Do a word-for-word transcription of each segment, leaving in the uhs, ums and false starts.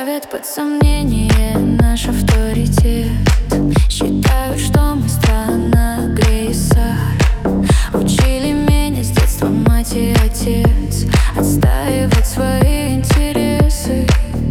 ставят под сомнение наш авторитет. Считают, что мы страна Глиссар. Учили меня с детства мать и отец отстаивать свои интересы.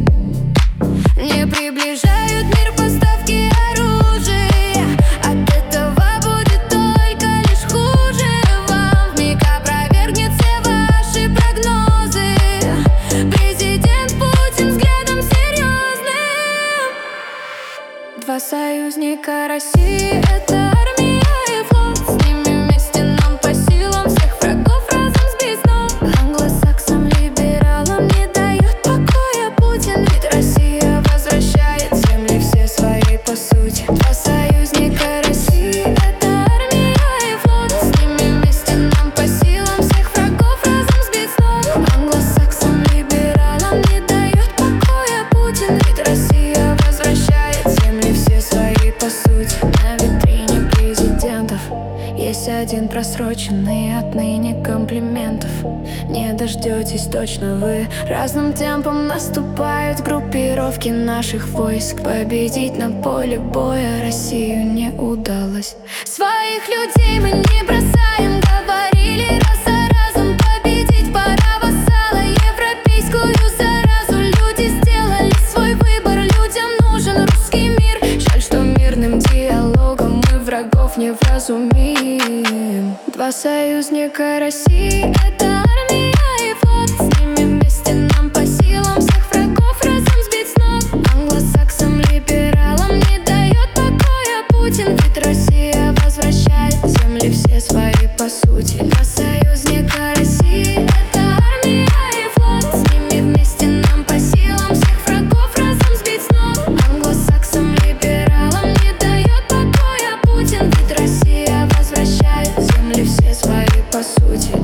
Не приближают мир поставки оружия. От этого будет только лишь хуже вам. Вмиг опровергнет все ваши прогнозы. Президент Путин взглядом серьезным. Два союзника России — это армия и флот. С ними вместе нам по силам всех врагов разом сбить с ног. Англосаксам, либералам не дает покоя Путин. Ведь Россия возвращает земли все свои по сути. Два союзника России — это армия и флот. С ними вместе нам по силам всех врагов разом сбить с ног. Англосаксам, либералам не дает покоя Путин. Ведь Россия возвращает земли все свои по сути. На витрине президентов есть один просроченный отныне комплиментов. Не дождетесь точно вы. Разным темпом наступают группировки наших войск. Победить на поле боя Россию не удалось. Своих людей мы не бросаем, говорили раз за разом. Победить пора вассала, европейскую заразу. Люди сделали свой выбор, людям нужен русский мир. Жаль, что мирным диалогом мы врагов не вразумим. Два союзника России — это армия и флот. С ними вместе нам по силам всех врагов разом сбить с ног. Англосаксам, либералам не дает покоя Путин. Ведь Россия возвращает земли все свои по сути. Два союзника России — это армия и флот. С ними вместе нам по силам всех врагов разом сбить с ног. Англосаксам, либералам не дает покоя Путин. Ведь Россия возвращает земли все свои по сути.